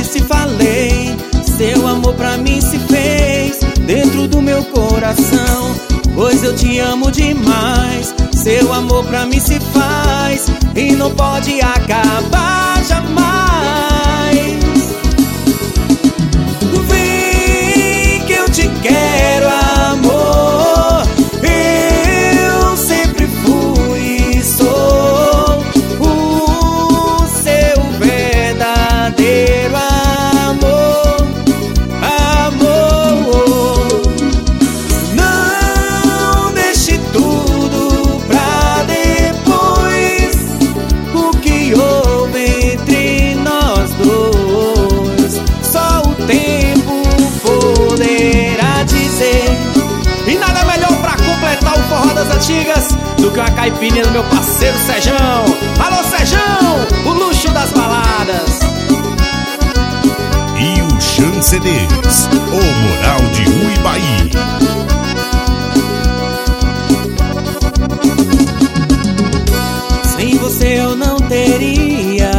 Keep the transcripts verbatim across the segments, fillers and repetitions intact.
se falei, seu amor pra mim se fez dentro do meu coração. Pois eu te amo demais, seu amor pra mim se faz e não pode acabar jamais. Vem que eu te quero, amor. Eu sempre fui e sou o seu verdadeiro amor. Amor, não deixe tudo pra depois. O que houve entre nós dois, só o tempo poderá dizer. E nada melhor pra completar o forró das antigas do que uma caipirinha do meu parceiro Sejão. Alô, Sejão, o luxo das baladas. E o Chan C Ds, o Moral de Uibaí. Sem você eu não teria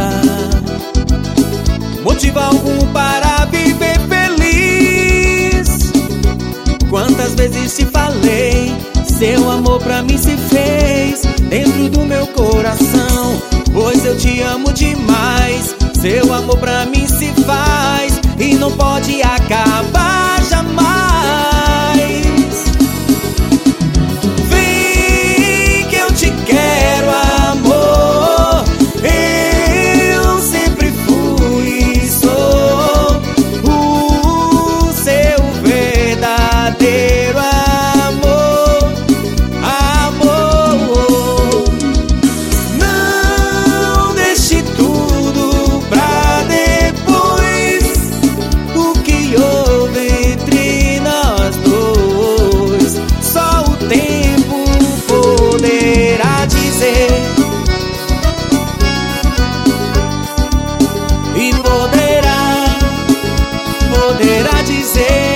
motivo algum para viver feliz. Quantas vezes te falei, seu amor pra mim se fez dentro do meu coração. Pois eu te amo demais, seu amor pra mim se faz e não pode acabar jamais. Vem que eu te quero, amor. Eu sempre fui e sou o seu verdadeiro amor. Amor, não deixe tudo pra depois. O que houve entre nós dois, só o tempo poderá dizer. E poderá, poderá dizer.